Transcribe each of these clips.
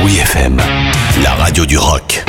FM, la radio du rock.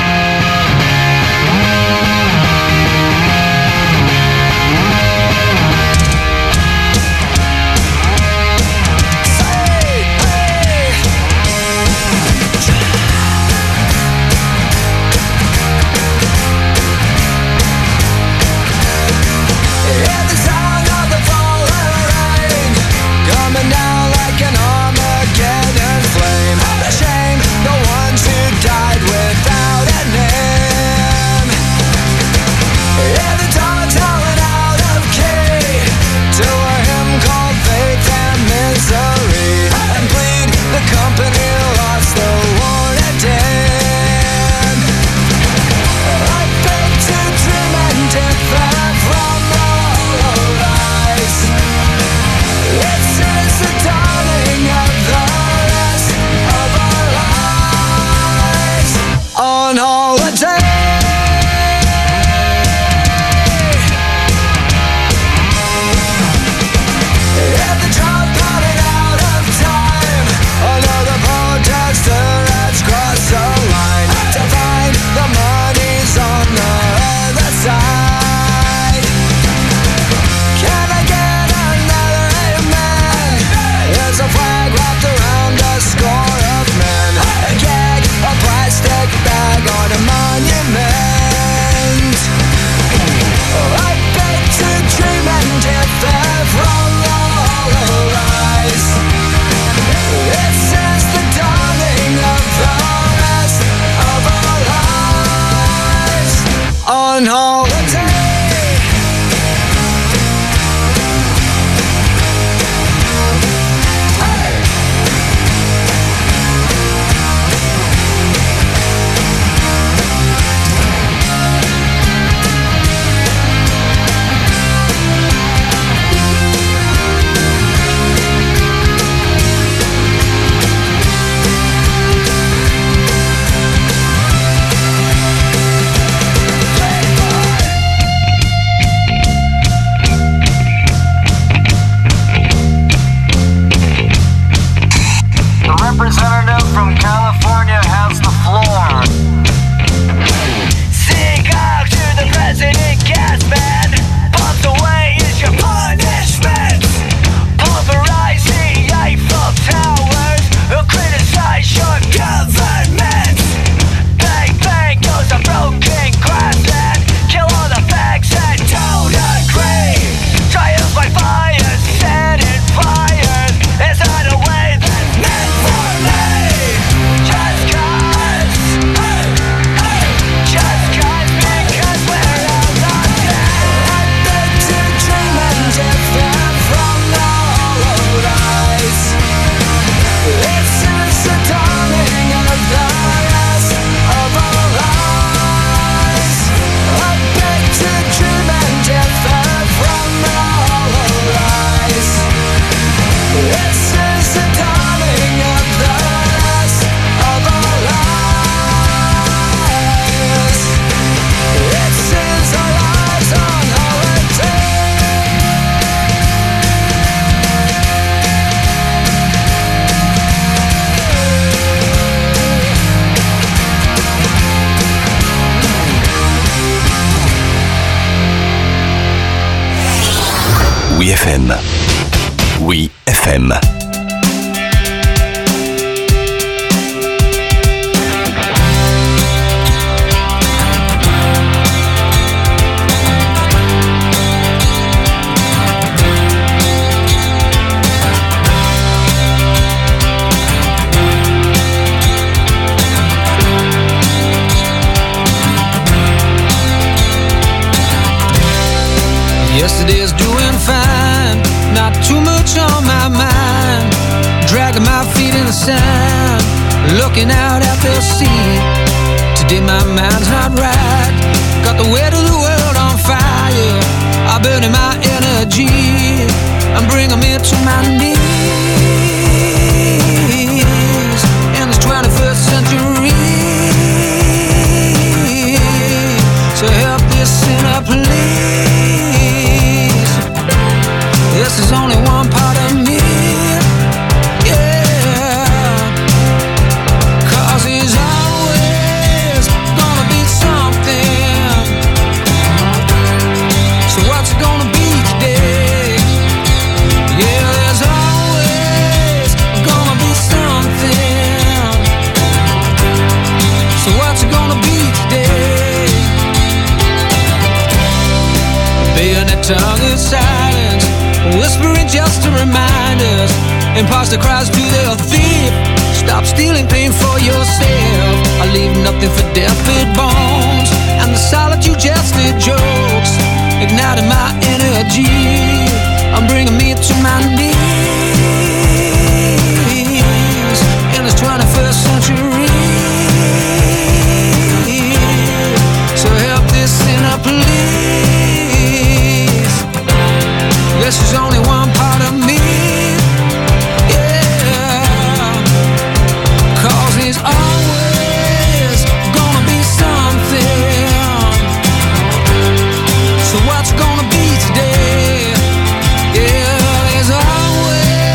Oui FM. Oui FM. Yesterday's doing fine, not too much on my mind. Dragging my feet in the sand, looking out at the sea. Today my mind's not right, got the weight of the world on fire. I'm burning my energy, I'm bringing me to my knees. In this 21st century, so help this sinner please. This is only one part of me, yeah. 'Cause just to remind us. Imposter cries to the thief, stop stealing pain for yourself. I leave nothing for death-bed bones, and the solitude just did jokes, igniting my energy, I'm bringing me to my knees in this 21st century. So help this sinner please. This is only one part of me, yeah. 'Cause there's always gonna be something. So what's gonna be today? Yeah, there's always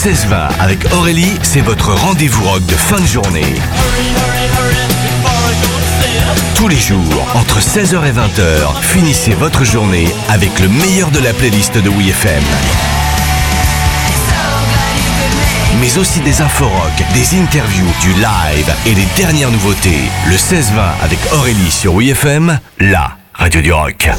16-20 avec Aurélie, c'est votre rendez-vous rock de fin de journée. Tous les jours, entre 16h et 20h, finissez votre journée avec le meilleur de la playlist de WeFM. Mais aussi des inforock, des interviews, du live et les dernières nouveautés. Le 16-20 avec Aurélie sur WeFM, la radio du rock.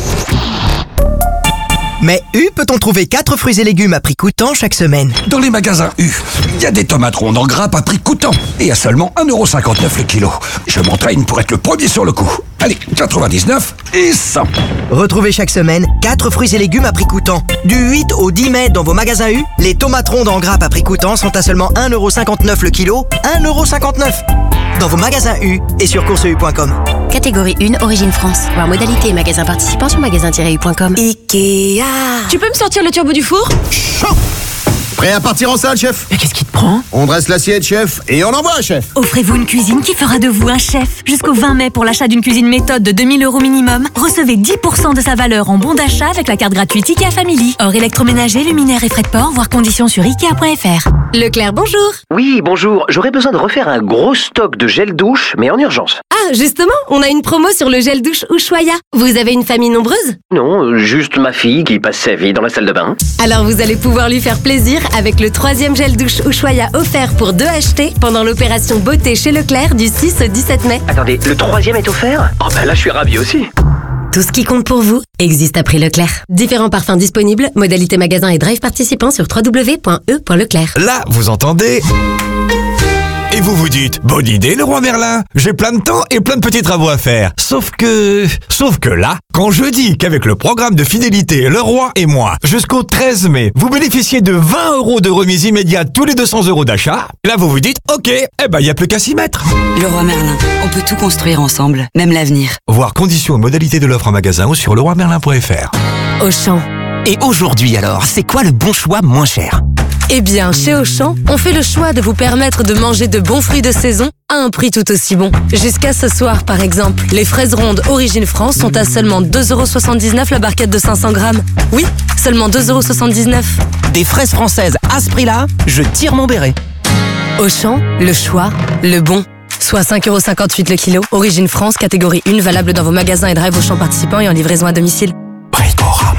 Mais U peut-on trouver 4 fruits et légumes à prix coûtant chaque semaine? Dans les magasins U, il y a des tomates rondes en grappe à prix coûtant et à seulement 1,59€ le kilo. Je m'entraîne pour être le premier sur le coup. Allez, 99 et 100. Retrouvez chaque semaine 4 fruits et légumes à prix coûtant. Du 8 au 10 mai dans vos magasins U, les tomates rondes en grappe à prix coûtant sont à seulement 1,59€ le kilo. 1,59€ dans vos magasins U et sur courseu.com. Catégorie 1, Origine France. Voir modalité et magasins participants sur magasin-u.com. Ikea. Tu peux me sortir le turbo du four? Chaud. Prêt à partir en salle, chef? Mais qu'est-ce qui te prend? On dresse l'assiette, chef, et on envoie, chef. Offrez-vous une cuisine qui fera de vous un chef. Jusqu'au 20 mai, pour l'achat d'une cuisine méthode de 2 000 € minimum, recevez 10% de sa valeur en bon d'achat avec la carte gratuite Ikea Family. Hors électroménager, luminaire et frais de port, voir conditions sur Ikea.fr. Leclerc, bonjour. Oui, bonjour. J'aurais besoin de refaire un gros stock de gel douche, mais en urgence. Ah, justement, on a une promo sur le gel douche Ushuaïa. Vous avez une famille nombreuse? Non, juste ma fille qui passe sa vie dans la salle de bain. Alors vous allez pouvoir lui faire plaisir avec le 3e gel douche Ushuaïa offert pour 2 achetés pendant l'opération beauté chez Leclerc du 6 au 17 mai. Attendez, le 3e est offert? Oh ben là, je suis ravi aussi. Tout ce qui compte pour vous existe à prix Leclerc. Différents parfums disponibles, modalité magasin et drive participants sur www.e.leclerc. Là, vous entendez? Et vous vous dites, bonne idée le roi Merlin, j'ai plein de temps et plein de petits travaux à faire. Sauf que là, quand je dis qu'avec le programme de fidélité Le Roi et moi, jusqu'au 13 mai, vous bénéficiez de 20 € de remise immédiate tous les 200 € d'achat, là vous vous dites, ok, y a plus qu'à s'y mettre. Le Roi Merlin, on peut tout construire ensemble, même l'avenir. Voir conditions et modalités de l'offre en magasin ou sur leroimerlin.fr. Auchan. Et aujourd'hui alors, c'est quoi le bon choix moins cher? Eh bien, chez Auchan, on fait le choix de vous permettre de manger de bons fruits de saison à un prix tout aussi bon. Jusqu'à ce soir, par exemple, les fraises rondes Origine France sont à seulement 2,79€ la barquette de 500 grammes. Oui, seulement 2,79€. Des fraises françaises à ce prix-là, je tire mon béret. Auchan, le choix, le bon. Soit 5,58€ le kilo. Origine France, catégorie 1, valable dans vos magasins et drive Auchan participants et en livraison à domicile. Bricorama.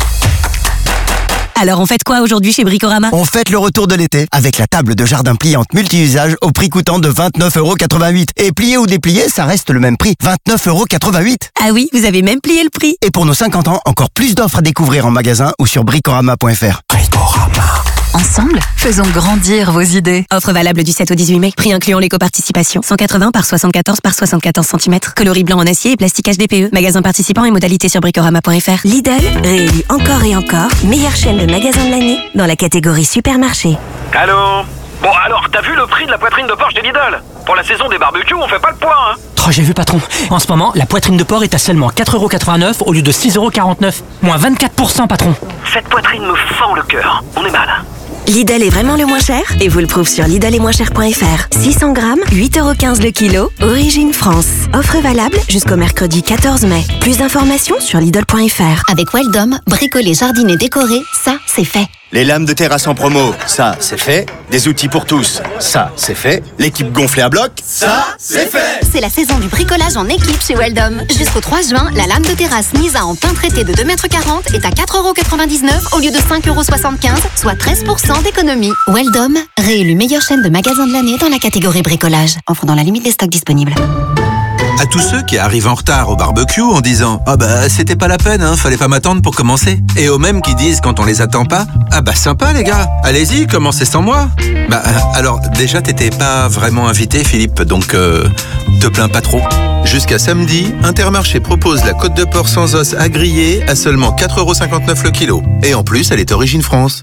Alors on fête quoi aujourd'hui chez Bricorama? On fête le retour de l'été avec la table de jardin pliante multi-usage au prix coûtant de 29,88€. Et plié ou déplié, ça reste le même prix, 29,88€. Ah oui, vous avez même plié le prix. Et pour nos 50 ans, encore plus d'offres à découvrir en magasin ou sur bricorama.fr. Bricorama. Ensemble, faisons grandir vos idées. Offre valable du 7 au 18 mai. Prix incluant l'éco-participation. 180 par 74 par 74 cm. Coloris blanc en acier et plastique HDPE. Magasin participant et modalités sur bricorama.fr. Lidl, réélu encore et encore, meilleure chaîne de magasins de l'année dans la catégorie supermarché. Allô? Bon alors, t'as vu le prix de la poitrine de porc chez Lidl? Pour la saison des barbecues, on fait pas le poids, hein? Oh, j'ai vu patron. En ce moment, la poitrine de porc est à seulement 4,89€ au lieu de 6,49€. Moins 24% patron. Cette poitrine me fend le cœur. On est mal. Lidl est vraiment le moins cher et vous le prouve sur lidl-et-moins-cher.fr. 600 grammes, 8,15€ le kilo, Origine France. Offre valable jusqu'au mercredi 14 mai. Plus d'informations sur lidl.fr. Avec Weldom, bricoler, jardiner, décorer, ça, c'est fait. Les lames de terrasse en promo, ça, c'est fait. Des outils pour tous, ça, c'est fait. L'équipe gonflée à bloc, ça, c'est fait. C'est la saison du bricolage en équipe chez Weldom. Jusqu'au 3 juin, la lame de terrasse Nisa en pain traité de 2,40 m est à 4,99€ au lieu de 5,75€, soit 13% d'économie. Weldom, réélu meilleure chaîne de magasins de l'année dans la catégorie bricolage. Offre dans la limite des stocks disponibles. À tous ceux qui arrivent en retard au barbecue en disant « Ah bah c'était pas la peine, fallait pas m'attendre pour commencer ». Et aux mêmes qui disent quand on les attend pas « Ah bah sympa les gars, allez-y, commencez sans moi ». Bah alors déjà t'étais pas vraiment invité Philippe, donc te plains pas trop. Jusqu'à samedi, Intermarché propose la côte de porc sans os à griller à seulement 4,59€ le kilo. Et en plus, elle est Origine France.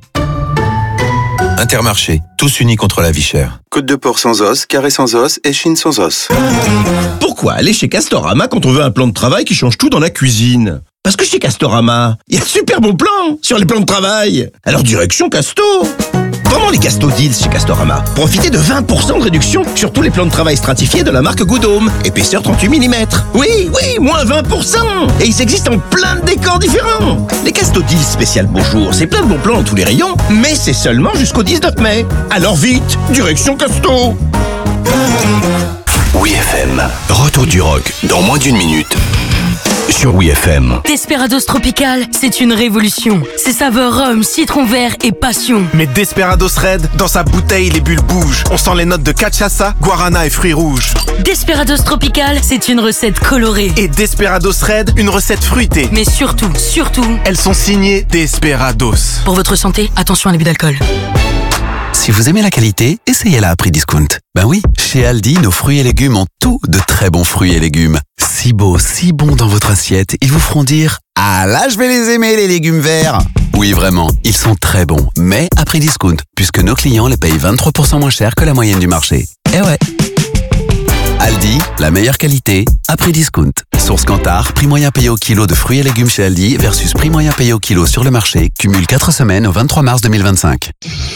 Intermarché, tous unis contre la vie chère. Côte de porc sans os, carré sans os, échine sans os. Pourquoi aller chez Castorama quand on veut un plan de travail qui change tout dans la cuisine? Parce que chez Castorama, il y a de super bons plans sur les plans de travail. Alors direction Casto. Pendant les Casto Deals chez Castorama, profitez de 20% de réduction sur tous les plans de travail stratifiés de la marque Goodhome. Épaisseur 38 mm. Oui, moins 20%. Et ils existent en plein de décors différents. Les Casto Deals spécial beau jour, c'est plein de bons plans dans tous les rayons, mais c'est seulement jusqu'au 19 mai. Alors vite, direction Casto. WeFM. Retour du rock dans moins d'une minute. Sur WeFM. Desperados Tropical, c'est une révolution. Ses saveurs rhum, citron vert et passion. Mais Desperados Red, dans sa bouteille, les bulles bougent. On sent les notes de cachaça, guarana et fruits rouges. Desperados Tropical, c'est une recette colorée. Et Desperados Red, une recette fruitée. Mais surtout, elles sont signées Desperados. Pour votre santé, attention à l'abus d'alcool. Si vous aimez la qualité, essayez-la à prix discount. Ben oui, chez Aldi, nos fruits et légumes ont tout de très bons fruits et légumes. Si beaux, si bons dans votre assiette, ils vous feront dire « Ah là, je vais les aimer, les légumes verts !» Oui, vraiment, ils sont très bons, mais à prix discount, puisque nos clients les payent 23% moins cher que la moyenne du marché. Eh ouais. Aldi, la meilleure qualité, à prix discount. Source Kantar, prix moyen payé au kilo de fruits et légumes chez Aldi versus prix moyen payé au kilo sur le marché, cumule 4 semaines au 23 mars 2025.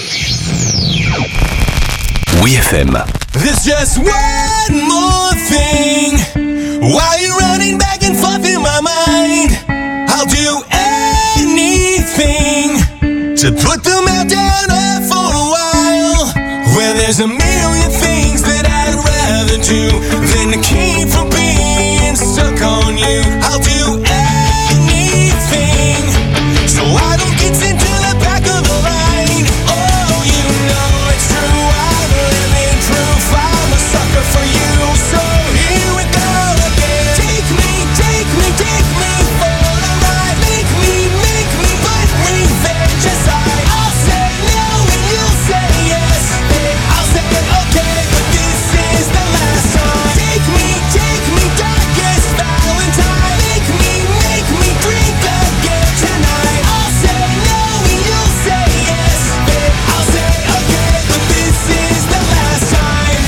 WeFM. There's just one more thing. While you're running back and forth in my mind, I'll do anything to put the meltdown off for a while. Where there's a million things that I'd rather do than to keep from being stuck on you. I'll do anything so I don't get sent to the back of the line. Oh, you know it's true, I'm living proof, I'm a sucker for you. So here we go again. Take me for a ride. Make me, put revenge aside. I'll say no and you'll say yes. I'll say okay, but this is the last time. Take me, darkest Valentine. Make me drink again tonight. I'll say no and you'll say yes. I'll say okay, but this is the last time.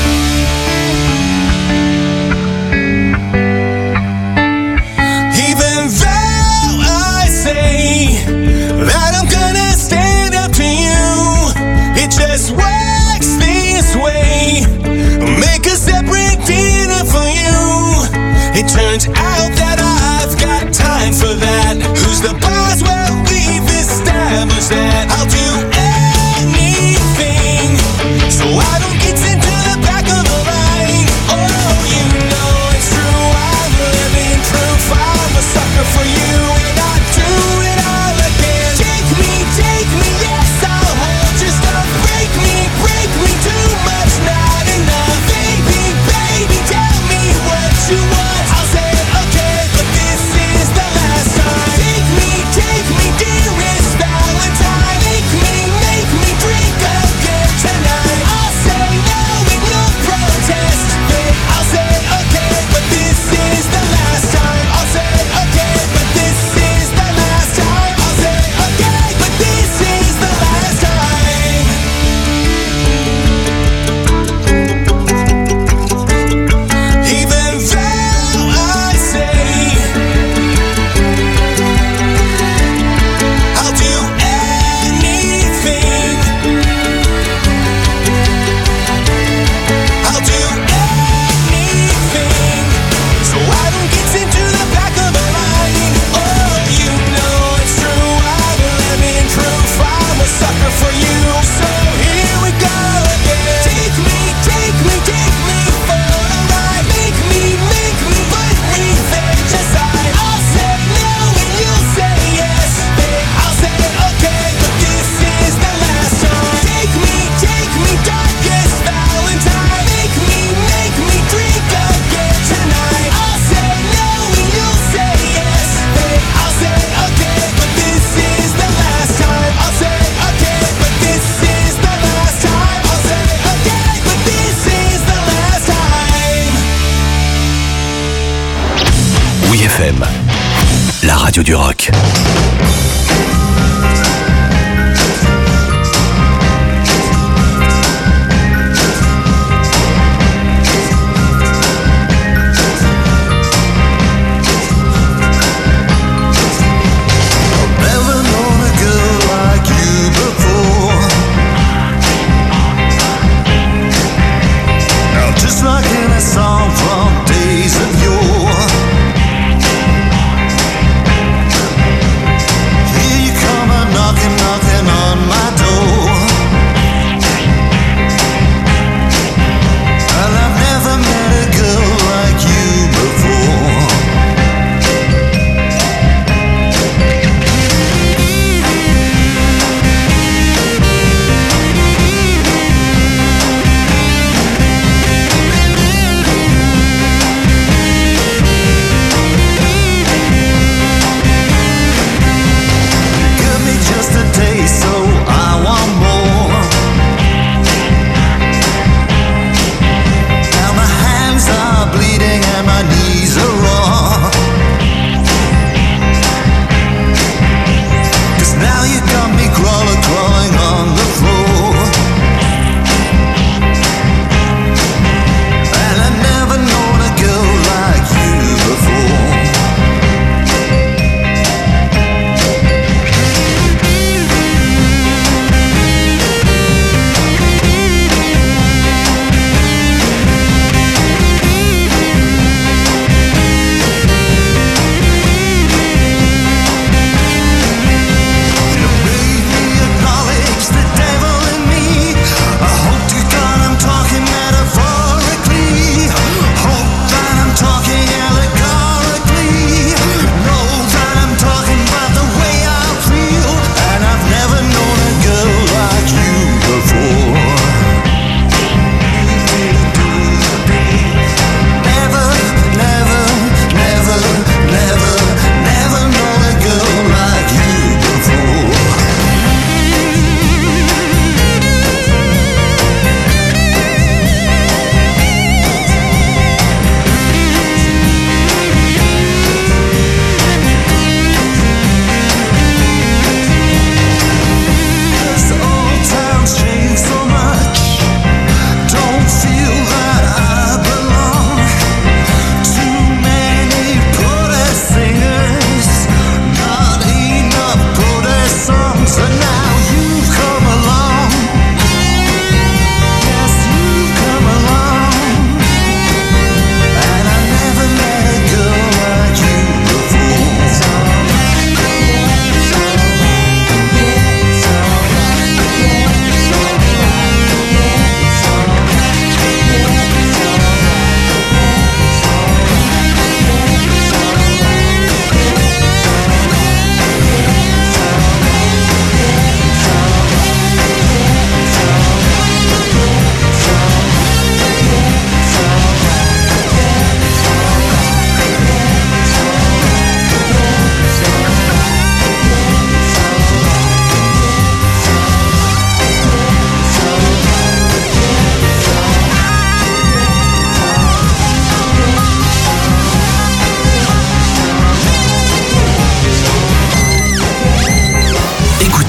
Even though I say that I'm gonna stand up to you, it just works this way. Make a separate dinner for you. It turns out that I've got time for that. Who's the boss? Well, we've established that. I'll do anything so I don't get sent to the back of the line. Oh, you know it's true, I'm living proof, I'm a sucker for you, and I'd do it all again. Take me, yes, I'll hold your stuff. Break me, too much, not enough. Baby, tell me what you want. I'll say okay, but this is the last time. Take me, dearest Valentine. Make me drink again tonight. I'll say no and you'll protest. I'll say okay, but this is the last time. I'll say okay, but this is the last time. I'll say okay, but this is the last time. Even though I say I'll do anything, I'll do anything so I don't get sent to the back of the line. Oh, you know it's true, I'm living proof, I'm a sucker for you. So here we go again. Take me for a ride. Make me, put revenge aside. I'll say no and you'll say yes. I'll say okay, but this is the last time. Take me, darkest Valentine. Make me drink again tonight. I'll say no and you'll say yes. I'll say okay, but this is the last time. I'll say okay, but this is the last time. I'll say okay, but this is the last time. WeFM. La radio du rock. Never known a girl like you before.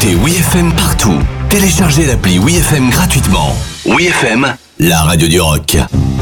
Écoutez WeFM partout. Téléchargez l'appli WeFM gratuitement. WeFM, la radio du rock.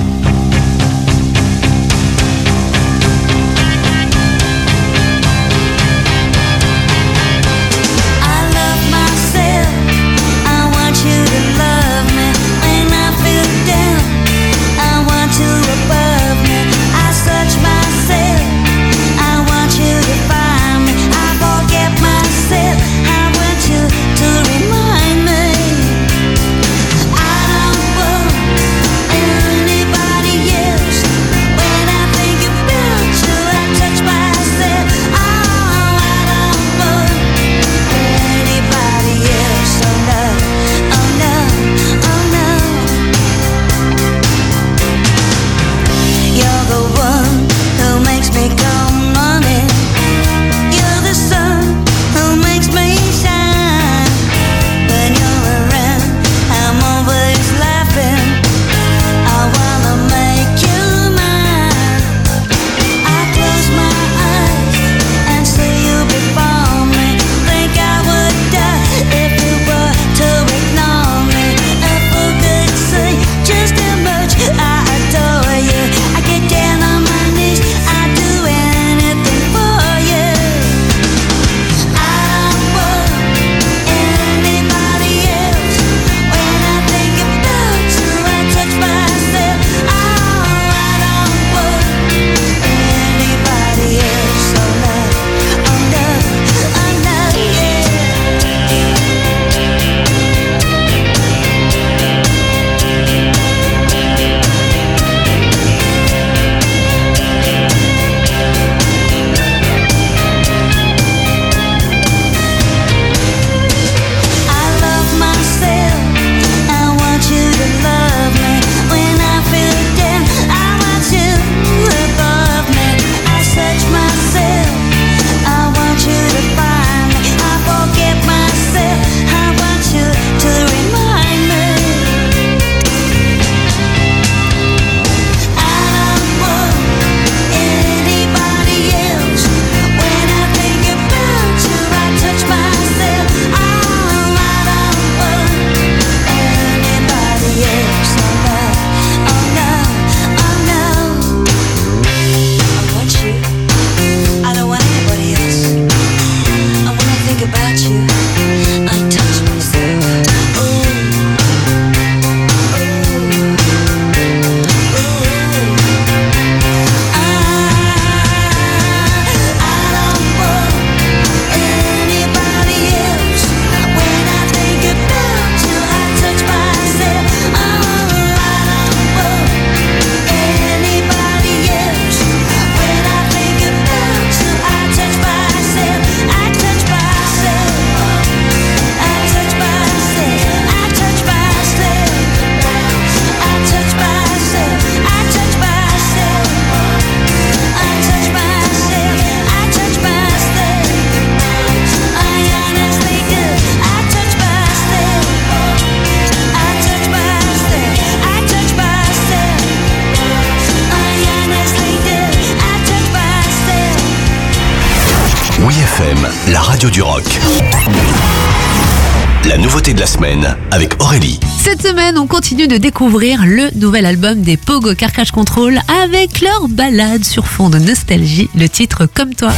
WeFM, la radio du rock. La nouveauté de la semaine avec Aurélie. Cette semaine, on continue de découvrir le nouvel album des Pogo Car Crash Control avec leur balade sur fond de nostalgie, le titre Comme toi.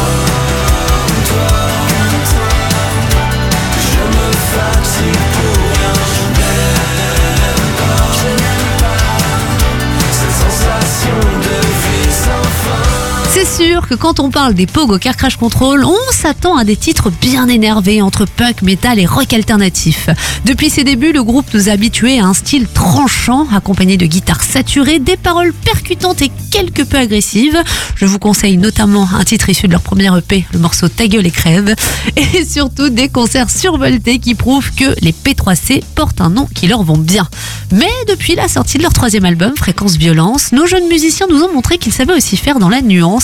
C'est sûr que quand on parle des Pogo Car Crash Control, on s'attend à des titres bien énervés entre punk, metal et rock alternatif. Depuis ses débuts, le groupe nous a habitués à un style tranchant, accompagné de guitares saturées, des paroles percutantes et quelque peu agressives. Je vous conseille notamment un titre issu de leur premier EP, le morceau Ta gueule et crève, et surtout des concerts survoltés qui prouvent que les P3C portent un nom qui leur vont bien. Mais depuis la sortie de leur troisième album, Fréquence Violence, nos jeunes musiciens nous ont montré qu'ils savaient aussi faire dans la nuance et nous composer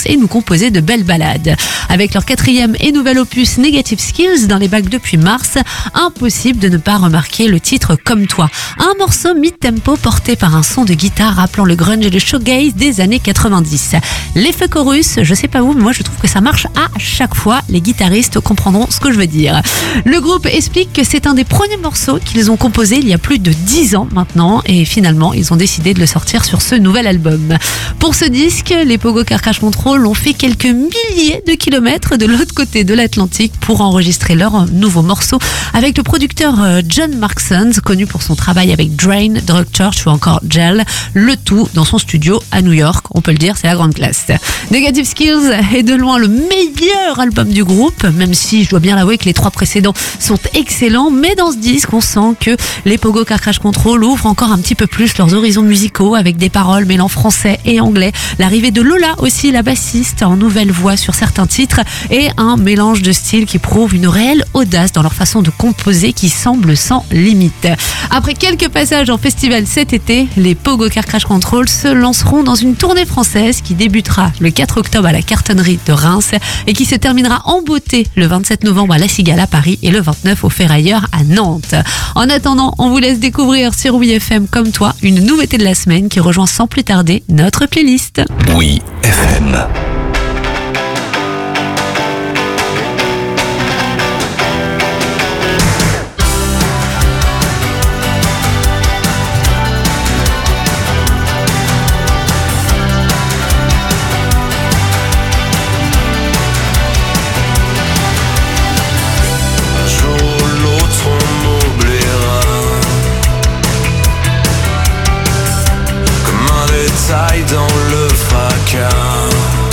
composer de belles ballades. Avec leur 4e et nouvel opus Negative Skills dans les bacs depuis mars, impossible de ne pas remarquer le titre Comme toi. Un morceau mid-tempo porté par un son de guitare rappelant le grunge et le shoegaze des années 90. L'effet chorus, je sais pas vous, mais moi je trouve que ça marche à chaque fois. Les guitaristes comprendront ce que je veux dire. Le groupe explique que c'est un des premiers morceaux qu'ils ont composé il y a plus de 10 ans maintenant et finalement ils ont décidé de le sortir sur ce nouvel album. Pour ce disque, les Pogo Car Crash Control ont fait quelques milliers de kilomètres de l'autre côté de l'Atlantique pour enregistrer leur nouveau morceau avec le producteur John Marksons, connu pour son travail avec Drain, Drug Church ou encore Gel, le tout dans son studio à New York. On peut le dire, c'est la grande classe. Negative Skills est de loin le meilleur album du groupe, même si je dois bien l'avouer que les 3 précédents sont excellents, mais dans ce disque, on sent que les Pogo Car Crash Control ouvrent encore un petit peu plus leurs horizons musicaux avec des paroles mêlant français et anglais. L'arrivée de Lola aussi, la bassiste, en nouvelle voix sur certains titres et un mélange de styles qui prouve une réelle audace dans leur façon de composer qui semble sans limite. Après quelques passages en festival cet été, les Pogo Car Crash Control se lanceront dans une tournée française qui débutera le 4 octobre à la Cartonnerie de Reims et qui se terminera en beauté le 27 novembre à La Cigale à Paris et le 29 au Ferrailleur à Nantes. En attendant, on vous laisse découvrir sur WeFM Comme toi une nouveauté de la semaine qui rejoint sans plus tarder notre playlist. WeFM. Dans le fracas.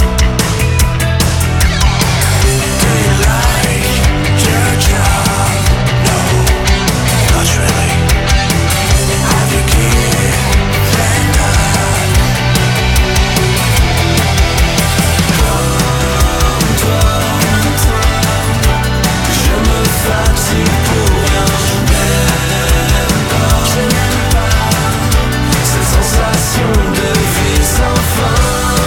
Do you like your job? No, not really. Have you given up? Comme toi, je me fatigue pour rien. Je n'aime pas cette sensation de vie sans fin.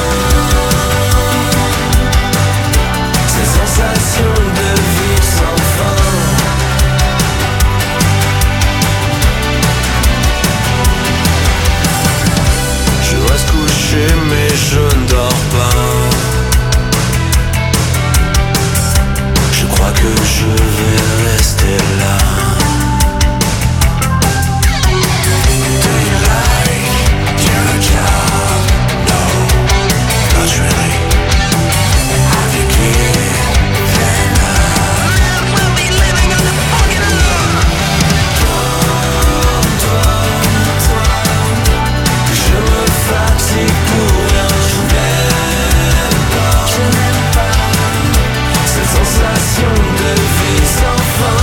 Ces sensations de vie sans fin. Je reste couché mais je ne dors pas. Je crois que je vais rester là. Do you like your job? No, not really. Have you given up? We'll be living on the fucking law. Comme toi, je me fatigue pour rien. Je n'aime pas cette sensation de vie sans fin.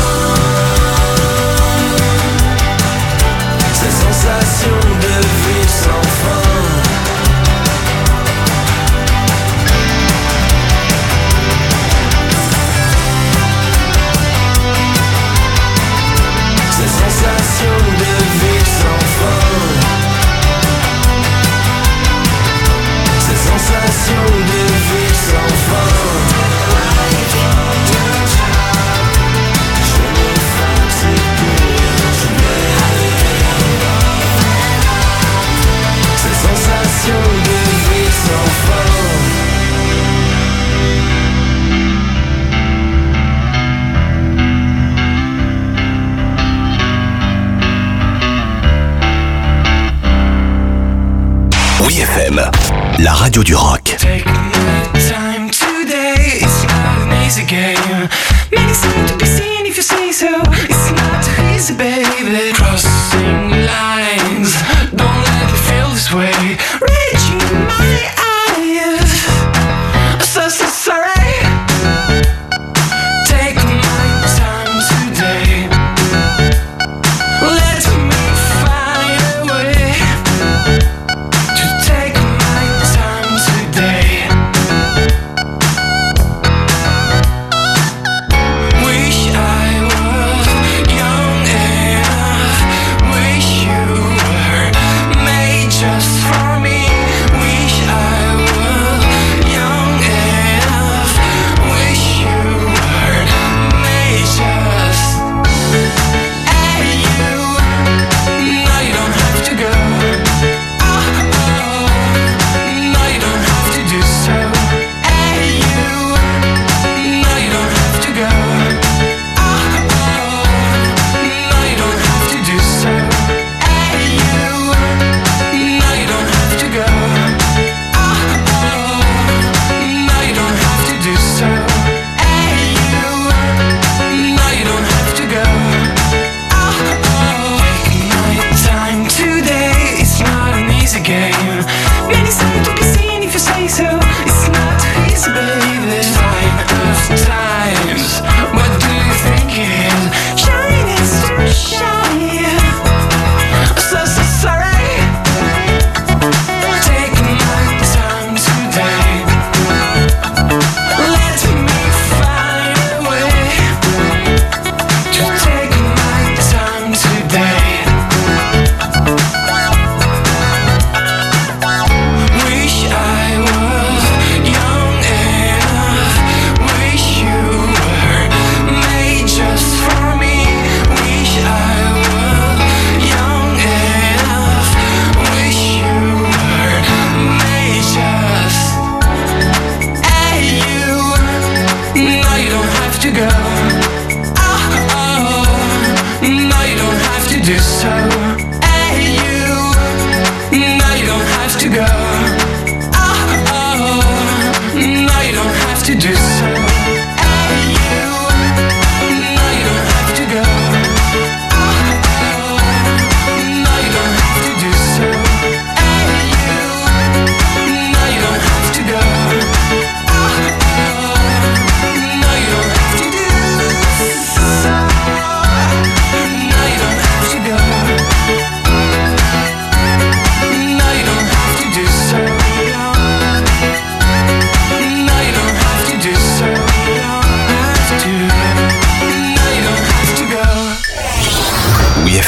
Cette sensation de vie sans fin. Cette sensation de vie sans fin. Cette sensation de vie sans fin. Je me fatigue pour rien. Je n'aime pas cette sensation de vie sans fin. WeFM, la radio du rock. Time today, it's not an easy game. Make it seem to be seen if you say so. It's not too easy, baby. Crossing lines, don't let me feel this way. Reaching my eyes, so sorry. Take my time today. Let me find a way to take my time today. Wish I was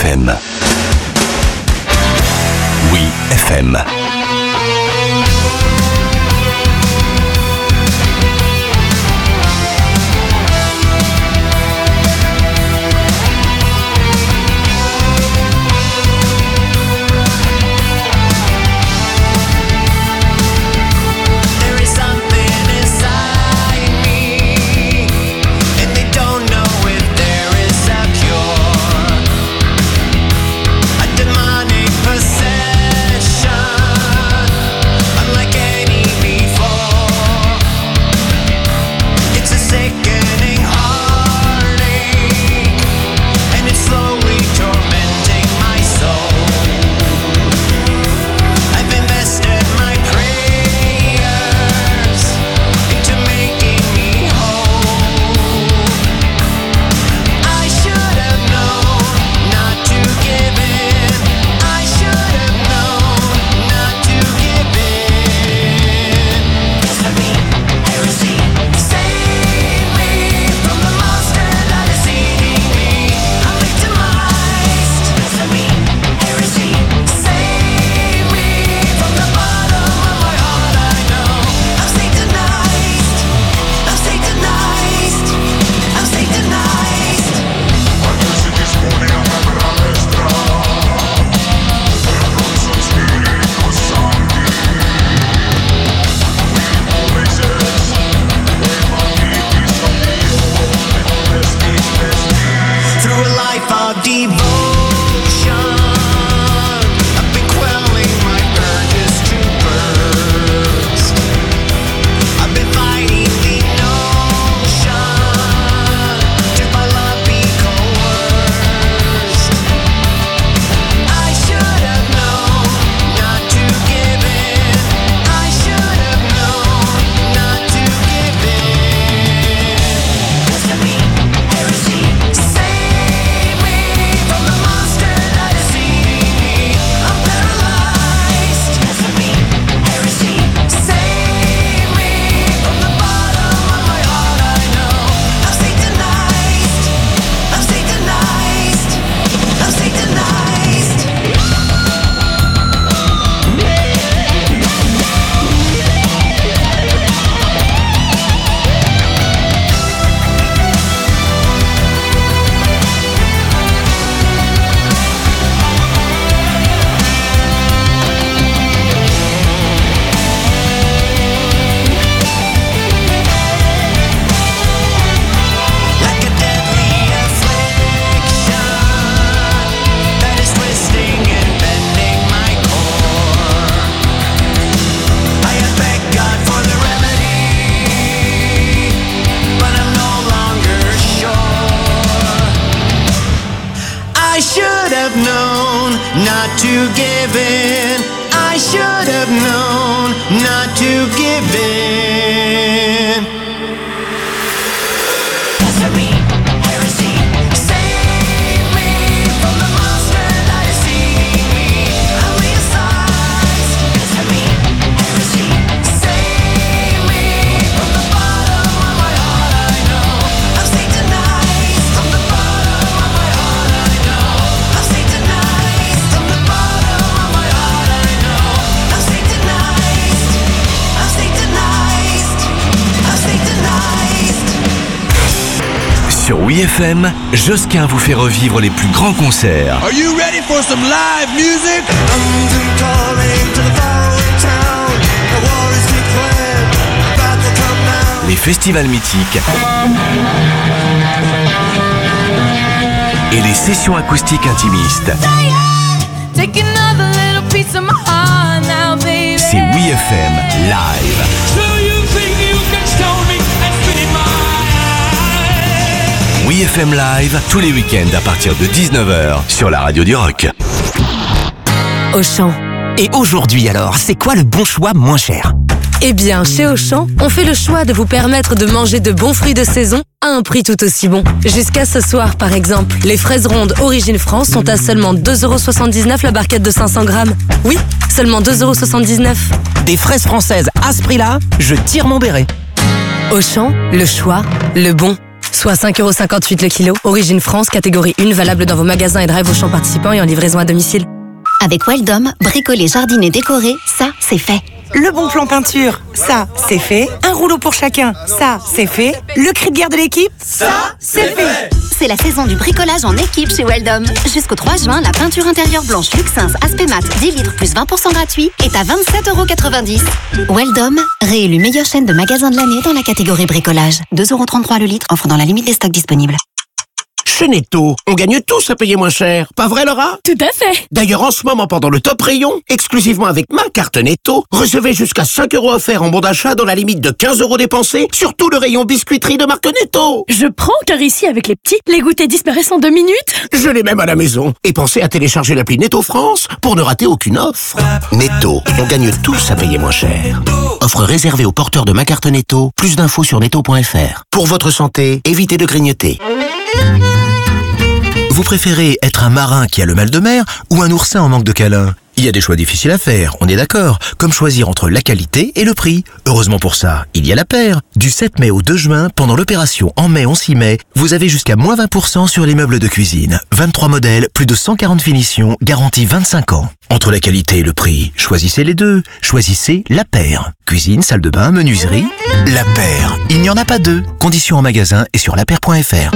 FM. Oui, FM. Sur WeFM, Josquin vous fait revivre les plus grands concerts. Are you ready for some live music? Les festivals mythiques et les sessions acoustiques intimistes. C'est WeFM Live. WeFM Live, tous les week-ends à partir de 19h sur la radio du rock. Auchan. Et aujourd'hui alors, c'est quoi le bon choix moins cher? Eh bien, chez Auchan, on fait le choix de vous permettre de manger de bons fruits de saison à un prix tout aussi bon. Jusqu'à ce soir, par exemple, les fraises rondes Origine France sont à seulement 2,79€ la barquette de 500 grammes. Oui, seulement 2,79€. Des fraises françaises à ce prix-là, je tire mon béret. Auchan, le choix, le bon. soit 5,58€ le kilo. Origine France, catégorie 1, valable dans vos magasins et drive Auchan participants et en livraison à domicile. Avec Weldom, bricoler, jardiner, décorer, ça, c'est fait. Le bon plan peinture, ça, c'est fait. Un rouleau pour chacun, ça, c'est fait. Le cri de guerre de l'équipe, ça, c'est fait. C'est la saison du bricolage en équipe chez Weldom. Jusqu'au 3 juin, la peinture intérieure blanche Luxins Aspect Mat 10 litres plus 20% gratuit est à 27,90€. Weldom, réélu meilleure chaîne de magasins de l'année dans la catégorie bricolage. 2,33€ le litre, offre dans la limite des stocks disponibles. Chez Netto, on gagne tous à payer moins cher. Pas vrai, Laura? Tout à fait. D'ailleurs, en ce moment, pendant le top rayon, exclusivement avec ma carte Netto, recevez jusqu'à 5€ offerts en bon d'achat dans la limite de 15€ dépensés sur tout le rayon biscuiterie de marque Netto. Je prends, car ici, avec les petits, les goûters disparaissent en 2 minutes. Je l'ai même à la maison. Et pensez à télécharger l'appli Netto France pour ne rater aucune offre. Netto, on gagne tous à payer moins cher. Offre réservée aux porteurs de ma carte Netto. Plus d'infos sur netto.fr. Pour votre santé, évitez de grignoter. Vous préférez être un marin qui a le mal de mer ou un oursin en manque de câlin? Il y a des choix difficiles à faire, on est d'accord, comme choisir entre la qualité et le prix. Heureusement pour ça, il y a La Paire. Du 7 mai au 2 juin, pendant l'opération En mai, on s'y met, vous avez jusqu'à moins 20% sur les meubles de cuisine. 23 modèles, plus de 140 finitions, garantie 25 ans. Entre la qualité et le prix, choisissez les deux. Choisissez La Paire. Cuisine, salle de bain, menuiserie. La Paire. Il n'y en a pas deux. Conditions en magasin et sur lapaire.fr.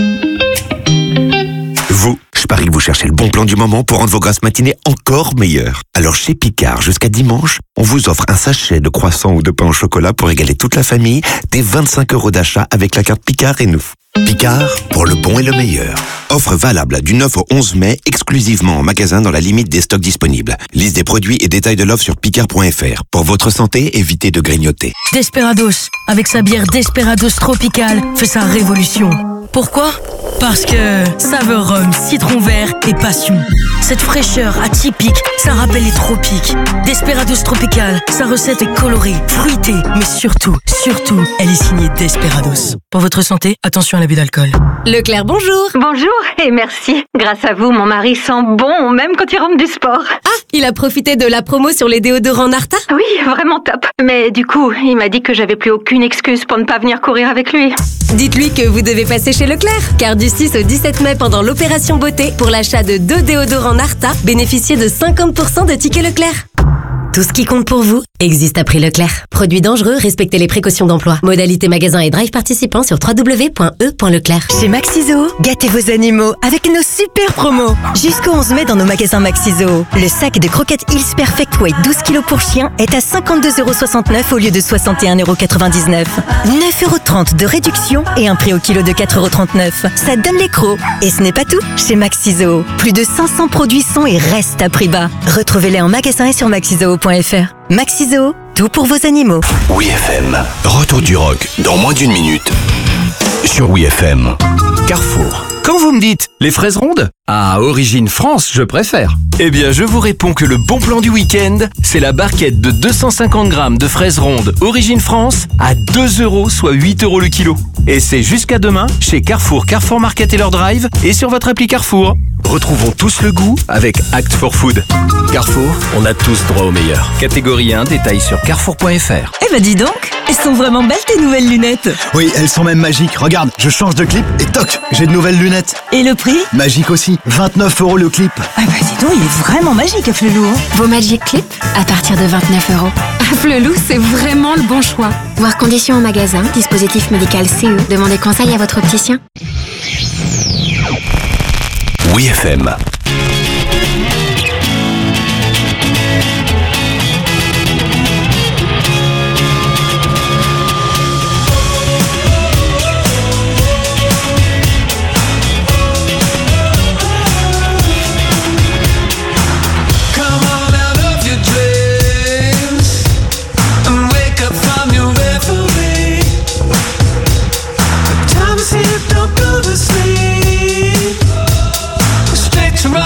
Vous, je parie que vous cherchez le bon plan du moment pour rendre vos grasses matinées encore meilleures. Alors chez Picard, jusqu'à dimanche, on vous offre un sachet de croissants ou de pain au chocolat pour régaler toute la famille, des 25€ d'achat avec la carte Picard et nous. Picard, pour le bon et le meilleur. Offre valable du 9 au 11 mai, exclusivement en magasin dans la limite des stocks disponibles. Liste des produits et détails de l'offre sur picard.fr. Pour votre santé, évitez de grignoter. Desperados, avec sa bière Desperados Tropical, fait sa révolution. Pourquoi? Parce que saveur rhum, citron vert et passion. Cette fraîcheur atypique, ça rappelle les tropiques. Desperados Tropical, sa recette est colorée, fruitée, mais surtout, elle est signée Desperados. Pour votre santé, attention à l'abus d'alcool. Leclerc, bonjour. Bonjour et merci. Grâce à vous, mon mari sent bon, même quand il rentre du sport. Ah, il a profité de la promo sur les déodorants Narta? Oui, vraiment top. Mais du coup, il m'a dit que j'avais plus aucune excuse pour ne pas venir courir avec lui. Dites-lui que vous devez passer chez Leclerc, car du 6 au 17 mai pendant l'opération beauté, pour l'achat de 2 déodorants Narta, bénéficiez de 50% de tickets Leclerc. Tout ce qui compte pour vous existe à prix Leclerc. Produits dangereux, respectez les précautions d'emploi. Modalité magasin et drive participants sur www.e.leclerc. Chez Maxiso, gâtez vos animaux avec nos super promos. Jusqu'au 11 mai dans nos magasins Maxiso. Le sac de croquettes Hills Perfect Weight 12 kg pour chien est à 52,69€ au lieu de 61,99€. 9,30€ de réduction et un prix au kilo de 4,39€. Ça donne les crocs. Et ce n'est pas tout. Chez Maxiso, plus de 500 produits sont et restent à prix bas. Retrouvez-les en magasin et sur maxiso.fr. Maxiso, tout pour vos animaux. WeFM, retour du rock dans moins d'une minute sur WeFM. Carrefour. Quand vous me dites les fraises rondes, à Origine France, je préfère. Eh bien, je vous réponds que le bon plan du week-end, c'est la barquette de 250 grammes de fraises rondes Origine France à 2€, soit 8€ le kilo. Et c'est jusqu'à demain chez Carrefour, Carrefour Market et leur drive et sur votre appli Carrefour. Retrouvons tous le goût avec Act for Food. Carrefour, on a tous droit au meilleur. Catégorie 1, détail sur carrefour.fr. Eh ben dis donc, elles sont vraiment belles tes nouvelles lunettes. Oui, elles sont même magiques. Regarde, je change de clip et toc, j'ai de nouvelles lunettes. Et le prix? Magique aussi, 29€ le clip. Ah bah dis donc, il est vraiment magique à Flelou. Vos Magic Clip à partir de 29€. À Flelou, c'est vraiment le bon choix. Voir conditions en magasin, dispositif médical CE. Demandez conseil à votre opticien. WeFM. Don't go to sleep. Straight to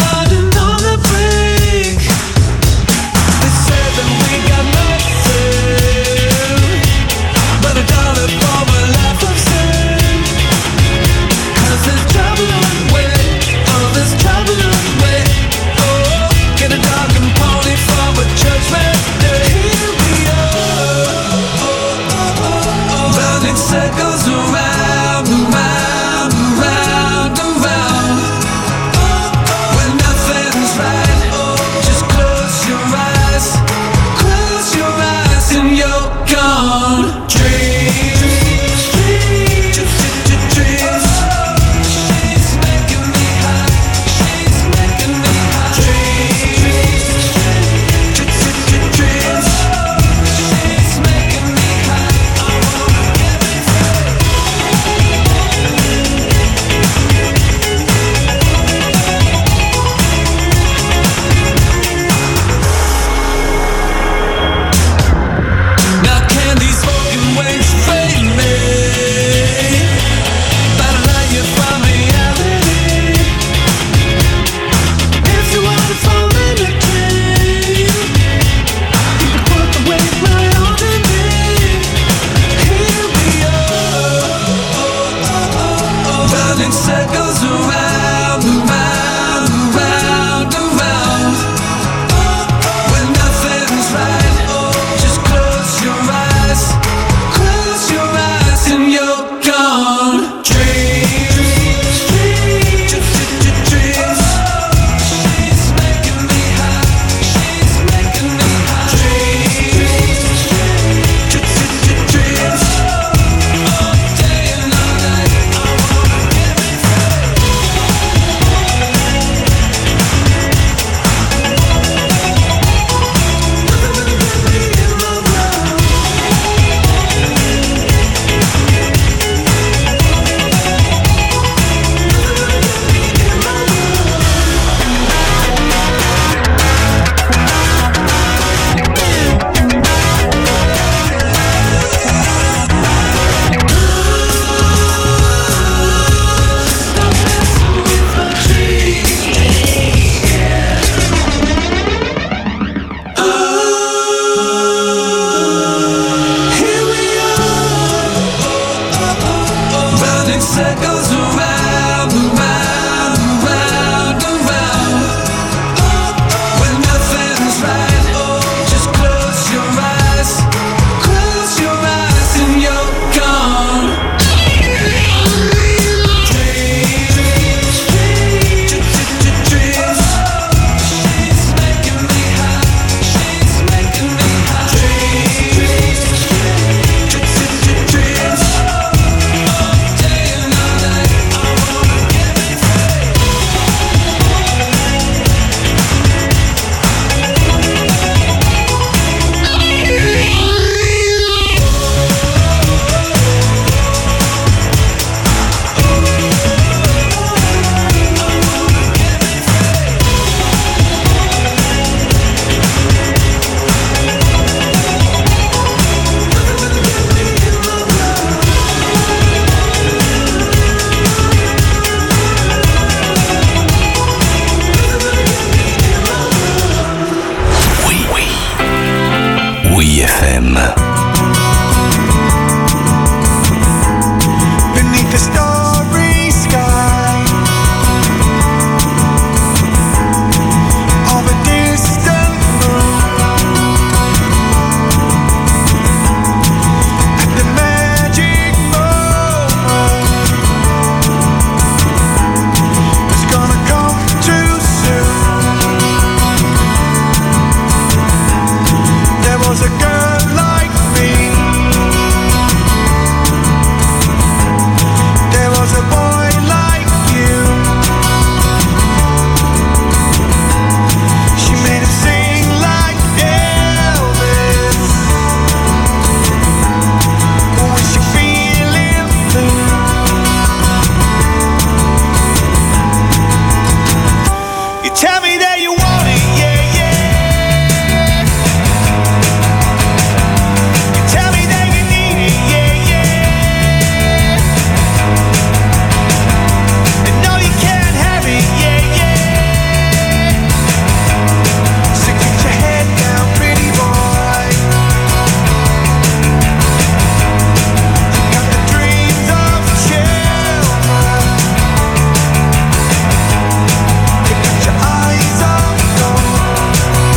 Tell me that you want it, yeah, yeah. Tell me that you need it, yeah, yeah. And no, you can't have it, yeah, yeah. So get your head down, pretty boy. You got the dreams of children. You got your eyes on gold.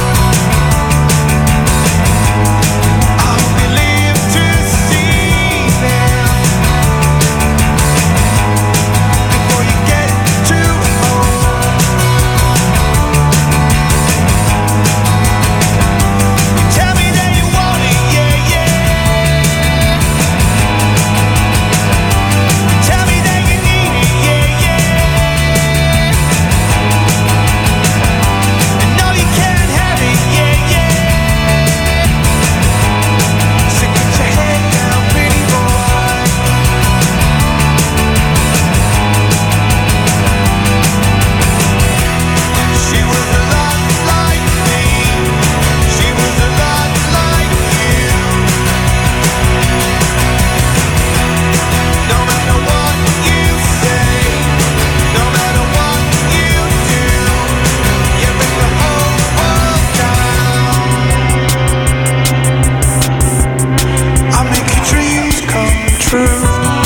I hope you live to see them before you get too old. Tell me that you want it, yeah, yeah. Tell me that you need it, yeah, yeah. And no, you can't have it, yeah, yeah. So get your head down, pretty boy. She was a lot like me. She was a lot like you. No matter what you say, no matter what you do, you bring the whole world down. I make your dreams come true.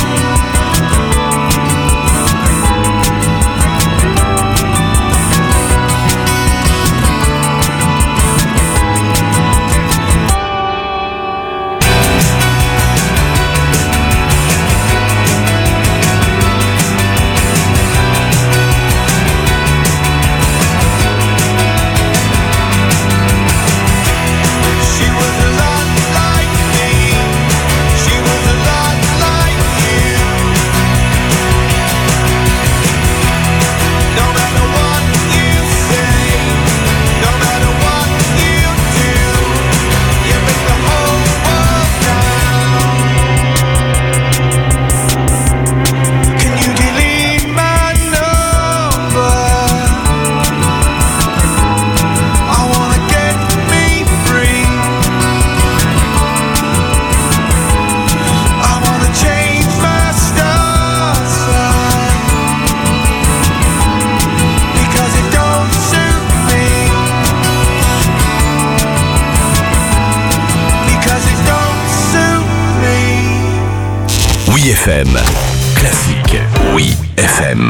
She was a lot like me. She was a lot like you. No matter what you say, no matter what you do, you bring the whole world down. Can you delete my number? I wanna get me free. I wanna change my star sign because it don't suit me. Because it don't suit me. Oui FM. Classique. Oui FM.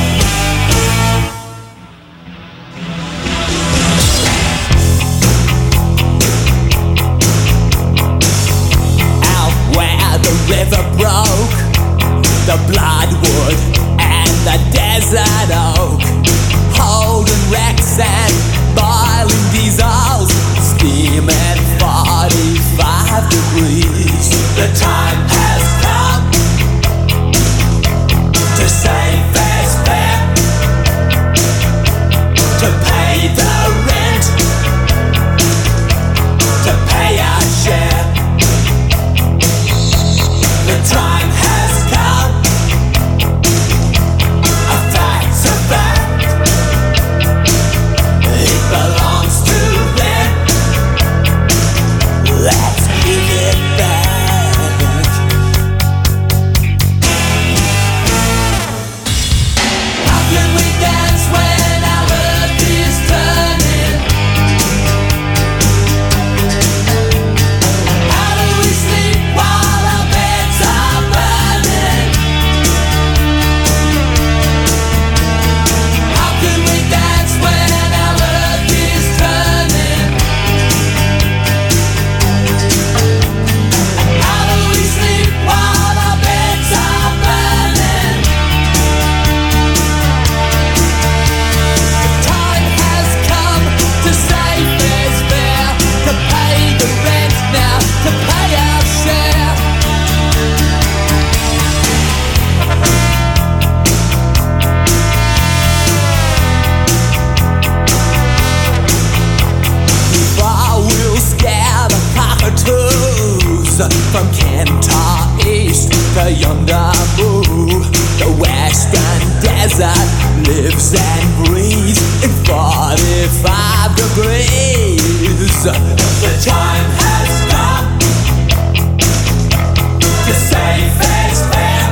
Out where the river broke, the bloodwood and the desert oak, holding wrecks and boiling diesels, steaming 45 degrees. The time has come to save face. lives and breathes in 45 degrees. The time has come to say fair's fair,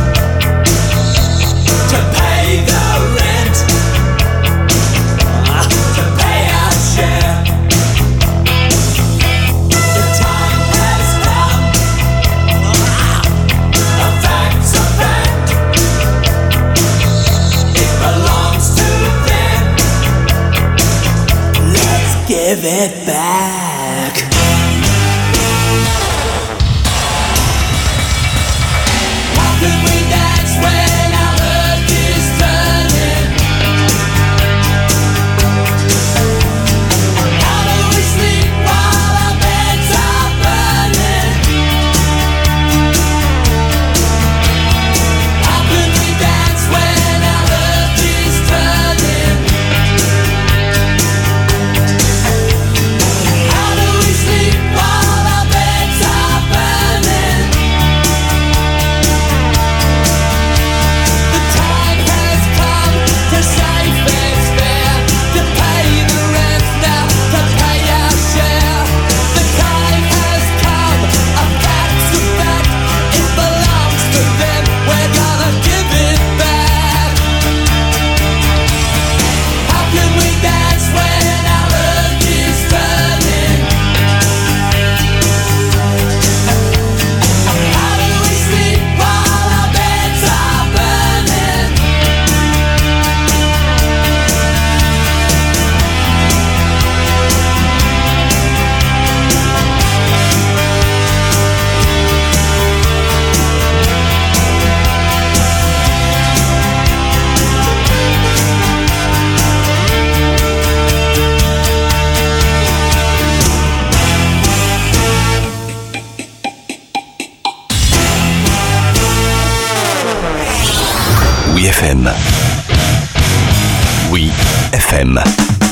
to pay the rent, to pay our share. The time has come, a fact's a fact, it belongs to them. Let's give it back. How can we dance when our earth is turning? How do we sleep while our beds are burning? How can we dance when our earth is turning? How do we sleep while our beds are burning? The time has come to say fair's fair, to pay the rent now, to pay our share. The time has come, a fact's a fact, it belongs to them, we're gonna give it back. How can we dance when our earth is turning? How do we sleep while our beds are burning? Oui FM. Oui FM.